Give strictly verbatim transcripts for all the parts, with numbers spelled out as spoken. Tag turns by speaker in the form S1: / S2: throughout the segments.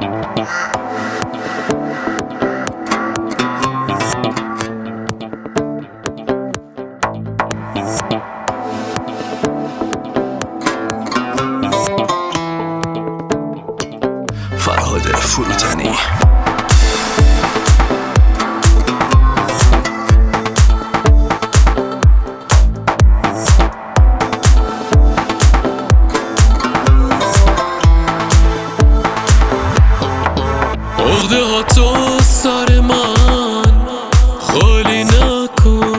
S1: فرهاد فروتنی.
S2: عقده ها تو سر من خالی نکن،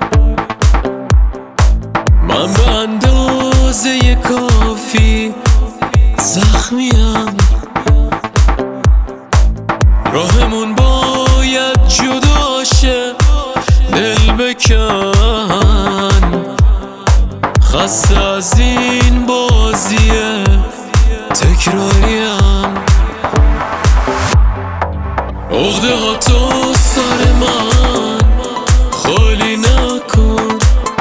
S2: من به اندازه کافی زخمیم، راهمون باید جدا شه، دل بکن، خسته از این بازی تکراریم. عقده ها تو سر من خالی نکن،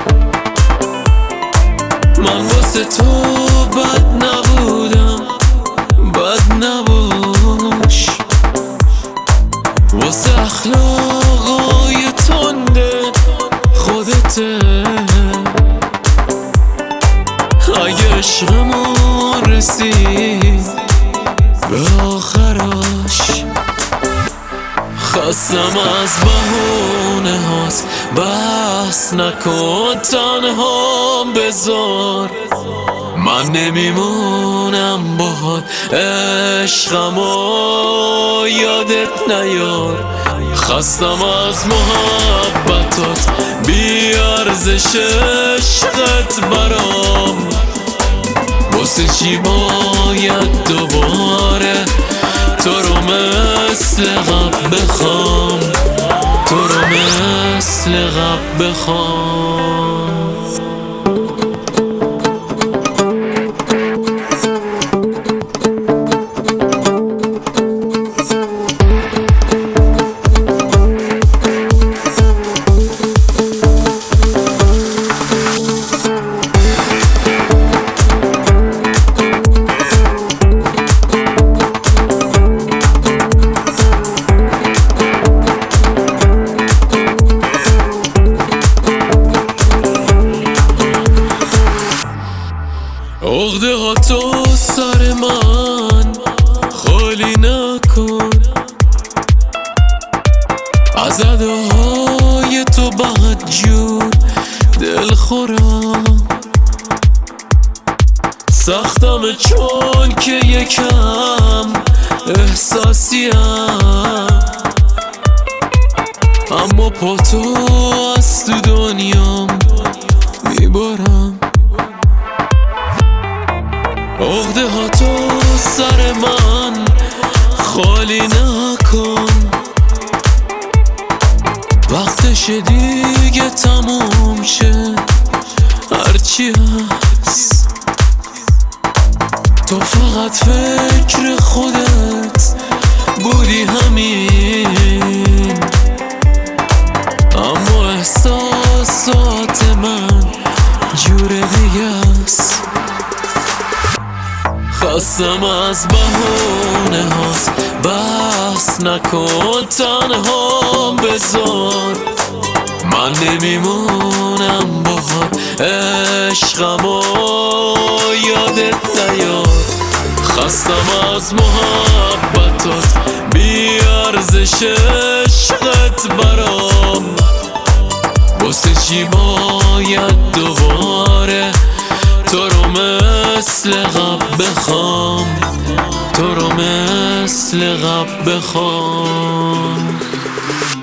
S2: من واسه تو بد نبودم، بد نباش، واسه اخلاقای تنده خودته. اگه عشقمون رسید به آخرش، خستم از بهونه هاست، بحث نکن تنها بذار، من نمیمونم باهات، عشقمو یادت نیار. خستم از محبتات، بی ارزش عشقت برام، واسه چی باید دوباره تو رو مثل قبل بخوام، تو رو مثل قبل بخوام. عقده ها تو سر من خالی نکن، از اداهای تو بد جور دل خورم، سختم چون که یکم احساسیم، اما پا تو از تو دنیام میبارم. عقده ها تو سر من خالی نکن، وقتش دیگه تموم شه، هرچی هست تو فقط فکر خودت بودی همین، اما احساسات من جور دیگه است. خستم از بهونه هاست، بحث نکن تنها بذار، من نمیمونم باهات، عشقمو یادت نیار. خستم از محبتات، بی ارزش عشقت برام، واسه چی باید دوباره تو رو مثل قبل بخوام، تو رو مثل قبل بخوام.